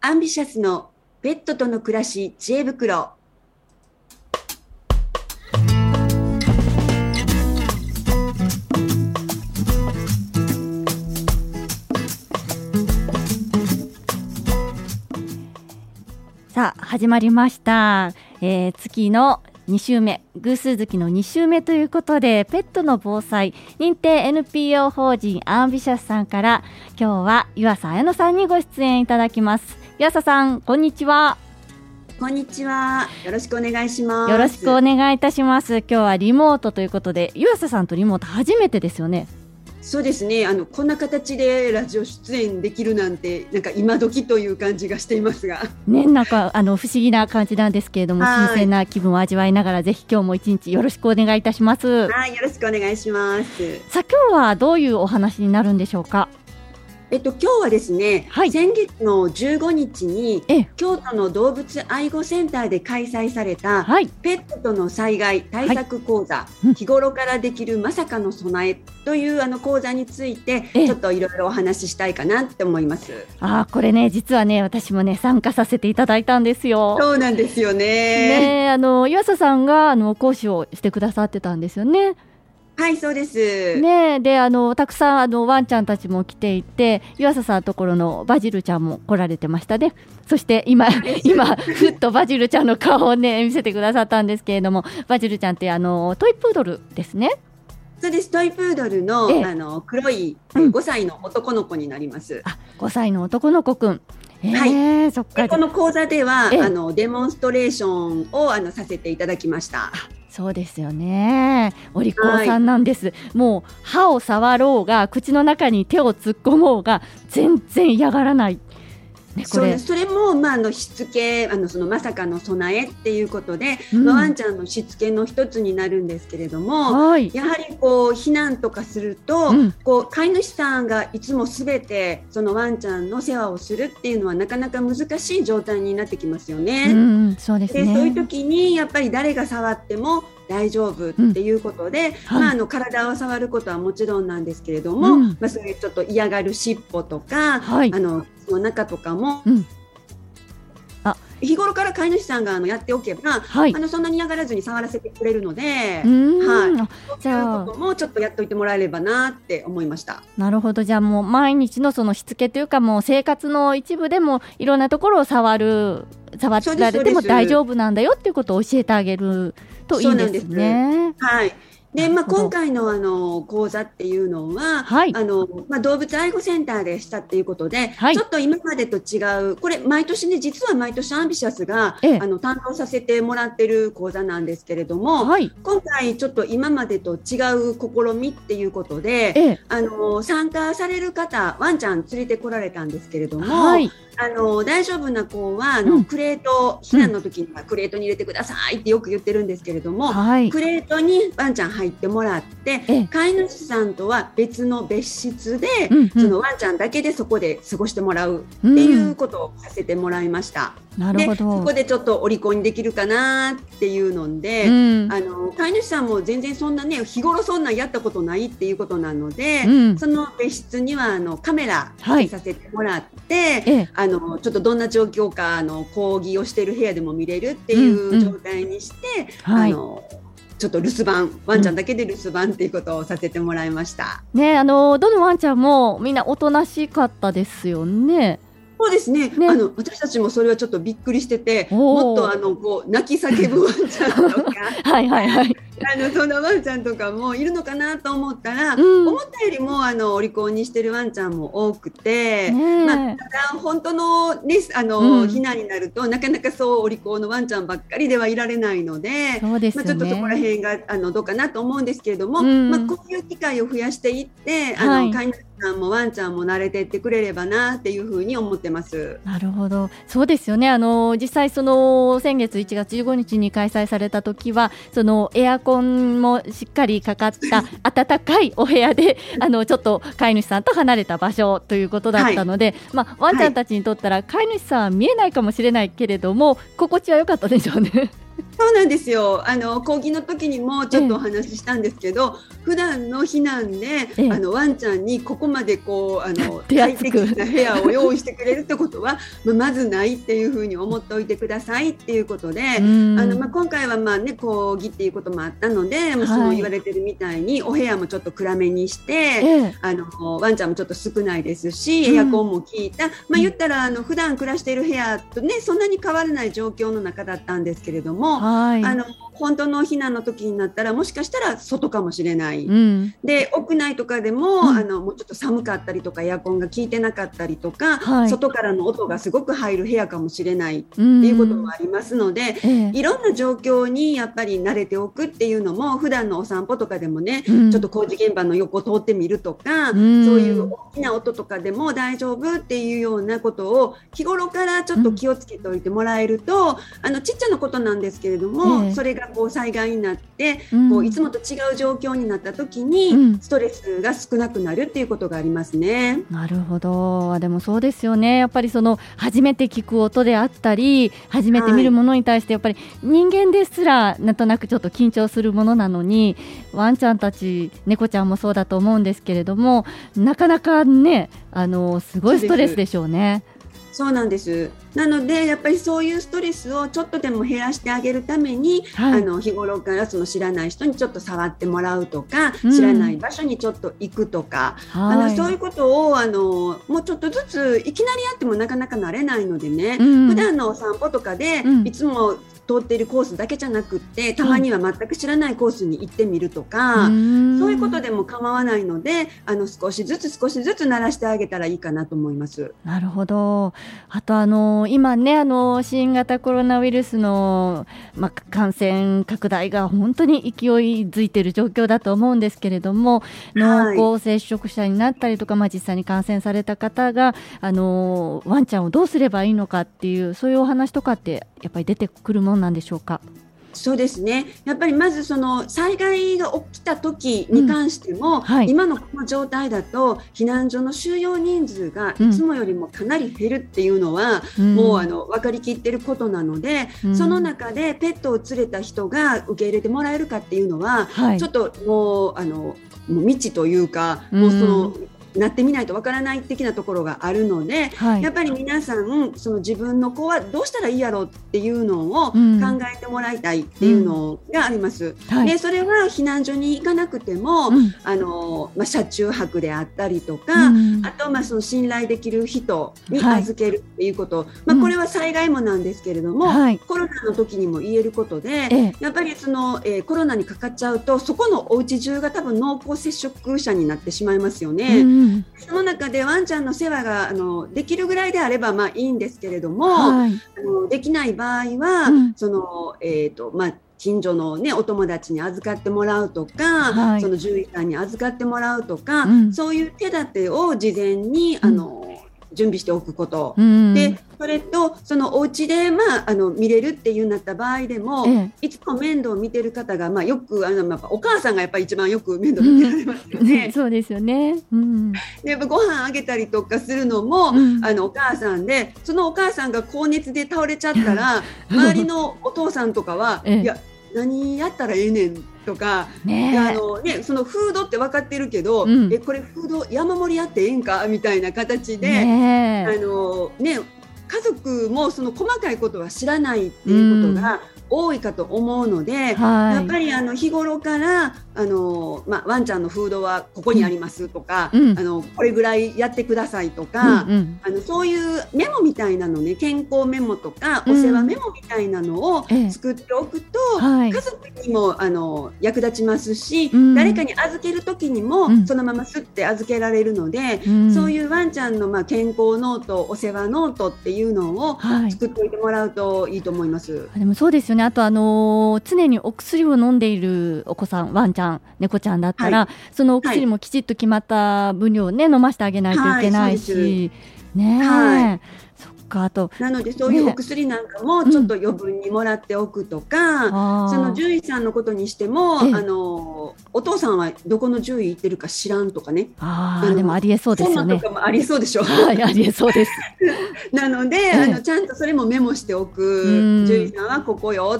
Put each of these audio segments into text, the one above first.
アンビシャスのペットとの暮らし知恵袋。 さあ始まりました、月の2週目、偶数月の2週目ということで、ペットの防災認定 NPO 法人アンビシャスさんから今日は湯浅彩乃さんにご出演いただきます。湯浅さん、こんにちは。 こんにちは、よろしくお願いします。 よろしくお願いいたします。今日はリモートということで、湯浅さんとリモート初めてですよね。 そうですね、こんな形でラジオ出演できるなんて、なんか今時という感じがしていますが、 ね、なんか不思議な感じなんですけれども、新鮮な気分を味わいながら、ぜひ今日も一日よろしくお願いいたします。 はい、よろしくお願いします。 さあ、今日はどういうお話になるんでしょうか。 今日はですね、 はい、 先月の15日に京都の動物愛護センターで開催された、はい、ペットとの災害対策講座、はい、日頃からできるまさかの備えという講座についてちょっといろいろお話ししたいかなって思います。 これね、実はね、私もね参加させていただいたんですよ。 そうなんですよね。 湯浅さんが講師をしてくださってたんですよね。 はい、そうです。 ね、でたくさんワンちゃんたちも来ていて、湯浅さんのところのバジルちゃんも来られてましたね。そして今ふっとバジルちゃんの顔をね見せてくださったんですけれども、バジルちゃんってトイプードルですね。 そうです、トイプードルの黒い5歳の男の子になります。 5歳の男の子くん。 はい、そっか。この講座ではデモンストレーションをさせていただきました。 そうですよね。お利口さんなんです、はい、もう歯を触ろうが口の中に手を突っ込もうが全然嫌がらない、ね、 それも、しつけそのまさかの備えっていうことで、ワンちゃんのしつけの一つになるんですけれども、はい、やはり避難とかすると、飼い主さんがいつもすべてそのワンちゃんの世話をするっていうのはなかなか難しい状態になってきますよね。 そうですね。 で、そういう時にやっぱり誰が触っても大丈夫っていうことで、体を触ることはもちろんなんですけれども、そういうちょっと嫌がる尻尾とか、の中とかも、日頃から飼い主さんがやっておけば、そんなに嫌がらずに触らせてくれるので、じゃあこともちょっとやっといてもらえればなって思いました。 なるほど。じゃあもう毎日のそのしつけというか、もう生活の一部でもいろんなところを触られても大丈夫なんだよっていうことを教えてあげるといいですね。 はい。で、今回の講座っていうのは、動物愛護センターでしたっていうことで、ちょっと今までと違う、これ毎年ね、実は毎年アンビシャスが、担当させてもらってる講座なんですけれども、今回ちょっと今までと違う試みっていうことで、参加される方、ワンちゃん連れてこられたんですけれども、大丈夫な子はクレート、避難の時にはクレートに入れてくださいってよく言ってるんですけれども、クレートにワンちゃん入ってもらって、飼い主さんとは別の別室で、そのワンちゃんだけでそこで過ごしてもらうっていうことをさせてもらいました。 なるほど。 で、そこでちょっとお利口にできるかなっていうので、飼い主さんも全然そんなね、日頃そんなやったことないっていうことなので、その別室にはカメラつけさせてもらって、ちょっとどんな状況か講義をしている部屋でも見れるっていう状態にして、ちょっと留守番、ワンちゃんだけで留守番っていうことをさせてもらいました。 ね、どのワンちゃんもみんなおとなしかったですよね。 そうですね。私たちもそれはちょっとびっくりしてて、もっと泣き叫ぶワンちゃんとかそのワンちゃんとかもいるのかなと思ったら、思ったよりもお利口にしてるワンちゃんも多くて、ただ本当のね、避難になるとなかなかそうお利口のワンちゃんばっかりではいられないので、ちょっとそこら辺がどうかなと思うんですけれども、こういう機会を増やしていって飼い主さんもワンちゃんも慣れていってくれればなっていうふうに思ってます。 なるほど。そうですよね。実際その先月1月15日に開催された時は、そのエアコンもしっかりかかった暖かいお部屋でちょっと飼い主さんと離れた場所ということだったので、ワンちゃんたちにとったら飼い主さんは見えないかもしれないけれども、心地は良かったでしょうね。 そうなんですよ。講義の時にもちょっとお話ししたんですけど、普段の避難で、ワンちゃんにここまで快適な部屋を用意してくれるってことはまずないっていうふうに思っておいてくださいっていうことで、今回は講義っていうこともあったので、その言われてるみたいにお部屋もちょっと暗めにして、ワンちゃんもちょっと少ないですし、エアコンも効いた、言ったら普段暮らしている部屋とねそんなに変わらない状況の中だったんですけれども、本当の避難の時になったらもしかしたら外かもしれない、で屋内とかでも、もうちょっと寒かったりとかエアコンが効いてなかったりとか、外からの音がすごく入る部屋かもしれないっていうこともありますので、いろんな状況にやっぱり慣れておくっていうのも普段のお散歩とかでもね、ちょっと工事現場の横を通ってみるとか、そういう大きな音とかでも大丈夫っていうようなことを日頃からちょっと気をつけておいてもらえると、ちっちゃなことなんですけれども、それが災害になっていつもと違う状況になった時に、ストレスが少なくなるっていうことがありますね。 なるほど。でもそうですよね。やっぱり初めて聞く音であったり初めて見るものに対してやっぱり人間ですらなんとなくちょっと緊張するものなのに、ワンちゃんたち猫ちゃんもそうだと思うんですけれども、なかなかねすごいストレスでしょうね。 そうなんです。なのでやっぱりそういうストレスをちょっとでも減らしてあげるために、日頃から知らない人にちょっと触ってもらうとか、知らない場所にちょっと行くとか、そういうことをもうちょっとずついきなりやってもなかなか慣れないのでね、普段のお散歩とかで、いつも通っているコースだけじゃなくってたまには全く知らないコースに行ってみるとか、そういうことでも構わないので少しずつ慣らしてあげたらいいかなと思います。 なるほど。あと今ね新型コロナウイルスの、感染拡大が本当に勢いづいている状況だと思うんですけれども、濃厚接触者になったりとか、実際に感染された方がワンちゃんをどうすればいいのかっていう、そういうお話とかってやっぱり出てくるものなんでしょうか？ そうですね。やっぱりまず災害が起きた時に関しても、今のこの状態だと避難所の収容人数がいつもよりもかなり減るっていうのは、もう分かりきっていることなので、その中でペットを連れた人が受け入れてもらえるかっていうのは、ちょっともう未知というか、もうなってみないとわからない的なところがあるので、やっぱり皆さん自分の子はどうしたらいいやろうっていうのを考えてもらいたいっていうのがあります。でそれは避難所に行かなくても、車中泊であったりとか、あと信頼できる人に預けるっていうこと、これは災害もなんですけれども、コロナの時にも言えることで、やっぱりコロナにかかっちゃうとそこのお家中が多分濃厚接触者になってしまいますよね。その中でワンちゃんの世話ができるぐらいであればいいんですけれども、できない場合は、近所の、お友達に預かってもらうとか、その獣医さんに預かってもらうとか、そういう手立てを事前に準備しておくこと、でそれとお家で、見れるっていうなった場合でも、いつも面倒を見てる方が、よくお母さんがやっぱり一番よく面倒見てられますよね。 そうですよね。 でご飯あげたりとかするのも、お母さんで、そのお母さんが高熱で倒れちゃったら周りのお父さんとかは、いや何やったらええねんとか、そのフードって分かってるけど、これフード山盛りやってええんかみたいな形で、家族もその細かいことは知らないっていうことが多いかと思うので、やっぱり日頃からワンちゃんのフードはここにありますとか、これぐらいやってくださいとか、そういうメモみたいなのね、健康メモとかお世話メモみたいなのを作っておくと、家族にも役立ちますし、誰かに預ける時にもそのまますって預けられるので、そういうワンちゃんの健康ノート、お世話ノートっていうのを作っておいてもらうといいと思います。 でもそうですよね。あと常にお薬を飲んでいるお子さん、ワンちゃん、猫ちゃんだったら、そのお薬もきちっと決まった分量を飲ませてあげないといけないし、そっか。あとなのでそういうお薬なんかもちょっと余分にもらっておくとか、その獣医さんのことにしてもお父さんはどこの獣医行ってるか知らんとかね。 でもありえそうですよね。 そんなとかもありそうでしょ。 はい、ありえそうです。 なので、ちゃんとそれもメモしておく。獣医さんはここよって、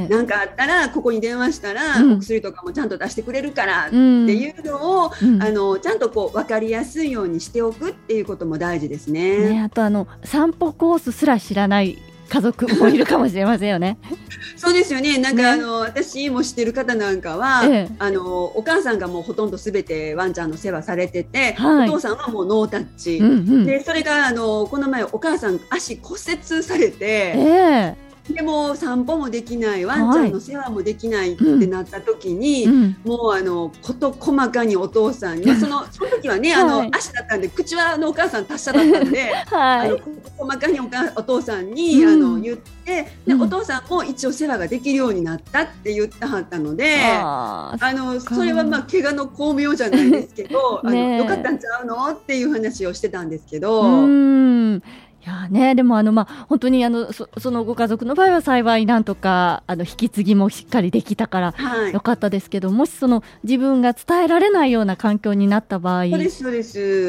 なんかあったらここに電話したら、お薬とかもちゃんと出してくれるからっていうのを、ちゃんとこう分かりやすいようにしておくっていうことも大事ですね。 あと散歩コースすら知らない家族もいるかもしれませんよね。 そうですよね。なんか私も知ってる方なんかは、お母さんがもうほとんどすべてワンちゃんの世話されてて、お父さんはもうノータッチ、でそれがこの前お母さん足骨折されて、でも散歩もできない、ワンちゃんの世話もできないってなった時に、もう事細かにお父さんに、その時はね足だったんで、口はお母さん達者だったんで、細かにお父さんに言って、でお父さんも一応世話ができるようになったって言ってはったので、それは怪我の巧妙じゃないですけどよかったんちゃうのっていう話をしてたんですけど。 いやね、でも本当にそのご家族の場合は幸いなんとか引き継ぎもしっかりできたからよかったですけど、もし自分が伝えられないような環境になった場合、 そうですそうです、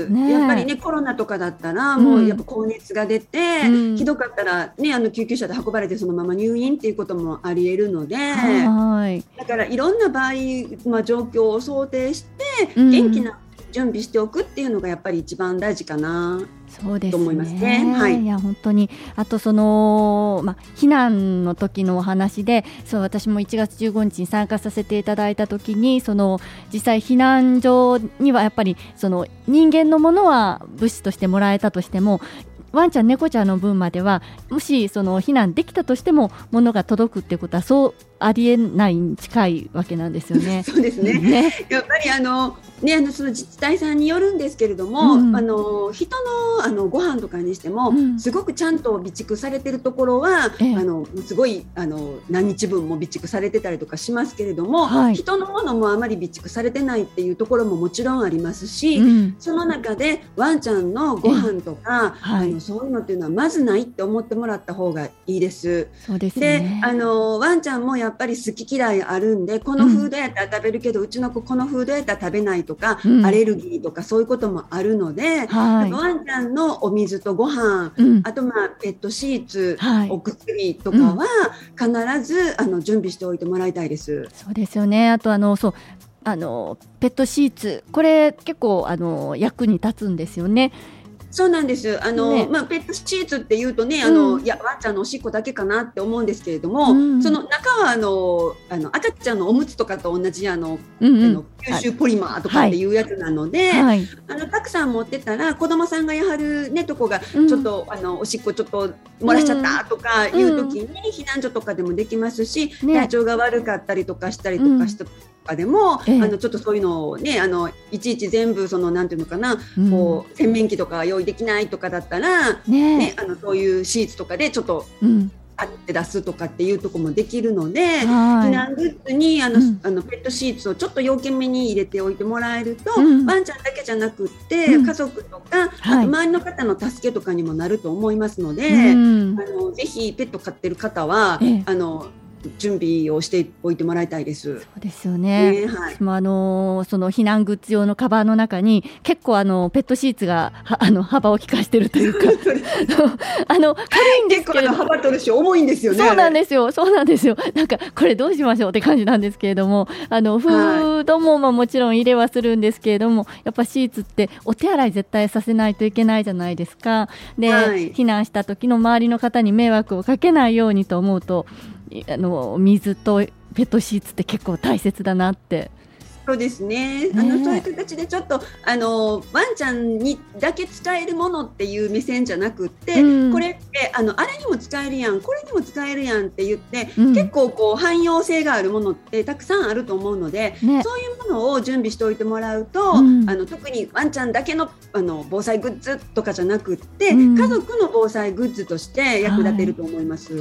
やっぱりねコロナとかだったらもうやっぱ高熱が出て、ひどかったらね救急車で運ばれてそのまま入院っていうこともありえるので、だからいろんな場合、状況を想定して元気な準備しておくっていうのがやっぱり一番大事かな。 そうですね、 と思いますね。はい、 いや本当に。あと避難の時のお話で、私も1月15日に参加させていただいた時に、実際避難所にはやっぱり人間のものは物資としてもらえたとしても、ワンちゃん猫ちゃんの分まではもし避難できたとしても物が届くってことはそうありえないに近いわけなんですよね。 そうですね。やっぱりその自治体さんによるんですけれども、人のご飯とかにしても、すごくちゃんと備蓄されてるところは、すごい何日分も備蓄されてたりとかしますけれども、人のものもあまり備蓄されてないっていうところももちろんありますし、その中でワンちゃんのご飯とか、そういうのっていうのはまずないって思ってもらった方がいいです。 そうですね。 でワンちゃんもやっぱり好き嫌いあるんで、このフードやったら食べるけど、うちの子このフードやったら食べないとか、アレルギーとかそういうこともあるので、ワンちゃんのお水とご飯、あとペットシーツ、お薬とかは必ず準備しておいてもらいたいです。 そうですよね。あとペットシーツ、これ結構役に立つんですよね。 そうなんです。ペットシーツっていうとね、いやワンちゃんのおしっこだけかなって思うんですけれども、その中は赤ちゃんのおむつとかと同じ吸収ポリマーとかっていうやつなので、たくさん持ってたら子供さんがやはるねとこがちょっとおしっこちょっと漏らしちゃったとかいう時に避難所とかでもできますし、体調が悪かったりとかしたりとかしたでも、ちょっとそういうのをねいちいち全部なんていうのかな、こう洗面器とか用意できないとかだったら、そういうシーツとかでちょっとあって出すとかっていうところもできるので、避難グッズにペットシーツをちょっと要件目に入れておいてもらえると、ワンちゃんだけじゃなくって、家族とか、あと周りの方の助けとかにもなると思いますので、ぜひペット飼ってる方は準備をしておいてもらいたいです。 そうですよね。その避難グッズ用のカバーの中に結構ペットシーツが幅を利かしてるというか軽いんですけれど、 結構幅取るし重いんですよね。 そうなんですよ。なんかこれどうしましょうって感じなんですけれども、フードももちろん入れはするんですけれども、やっぱシーツってお手洗い絶対させないといけないじゃないですか。で、避難した時の周りの方に迷惑をかけないようにと思うと、水とペットシーツって結構大切だなって。 そうですね。そういう形でちょっとワンちゃんにだけ使えるものっていう目線じゃなくって、これってあれにも使えるやん、これにも使えるやんって言って、結構汎用性があるものってたくさんあると思うので、そういうものを準備しておいてもらうと、特にワンちゃんだけの防災グッズとかじゃなくって、家族の防災グッズとして役立てると思います。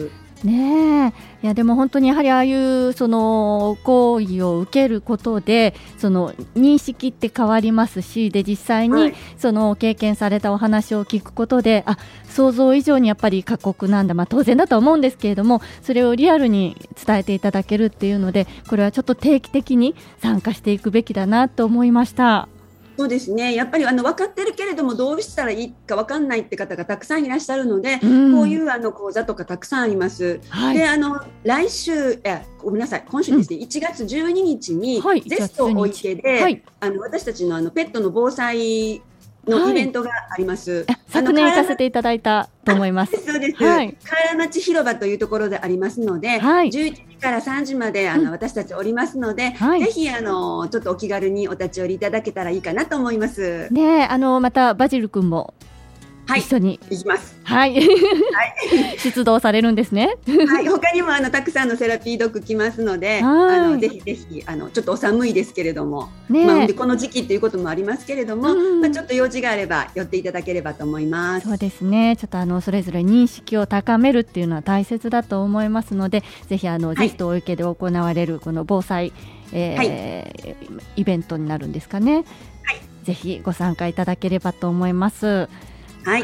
ねえ、いやでも本当にやはりああいうその行為を受けることでその認識って変わりますし、で実際にその経験されたお話を聞くことで、あ、想像以上にやっぱり過酷なんだ、まあ、当然だと思うんですけれども、それをリアルに伝えていただけるっていうので、これはちょっと定期的に参加していくべきだなと思いました。 そうですね、やっぱり分かってるけれどもどうしたらいいか分かんないって方がたくさんいらっしゃるので、こういう講座とかたくさんあります、はい、で来週ごめんなさい、今週ですね、1月12日にゼストお池で、はい、私たちのペットの防災のイベントがあります、はい、 昨年行かせていただいたと思います。 そうです、はい、河原町広場というところでありますので、はい、11時から3時まで私たちおりますので、はい、ぜひちょっとお気軽にお立ち寄りいただけたらいいかなと思います、 ね、またバジル君も一緒に、 行きます。 はい。出動されるんですね。 はい。他にもたくさんのセラピードッグ来ますので、ぜひぜひちょっとお寒いですけれども、ね、この時期ということもありますけれども、ちょっと用事があれば寄っていただければと思います。 そうですね。ちょっとそれぞれ認識を高めるっていうのは大切だと思いますので、ぜひゼストお池で行われるこの防災、イベントになるんですかね。はい。ぜひご参加いただければと思います。はい、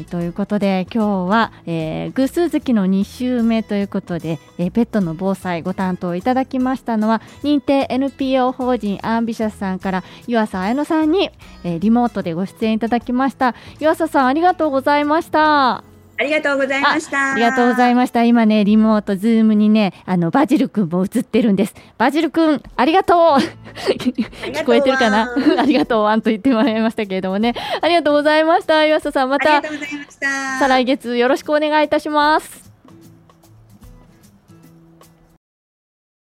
ということで今日は、偶数月の2週目ということで、ペットの防災ご担当いただきましたのは認定 NPO 法人アンビシャスさんから湯浅彩乃さんに、リモートでご出演いただきました。湯浅さん、ありがとうございました。 ありがとうございました。 ありがとうございました。今ね、リモートズームにね、バジル君も映ってるんです。バジル君、ありがとう。聞こえてるかなありがとうワンと言ってもらいましたけれどもね。ありがとうございました。岩佐さん、また再来月よろしくお願いいたします。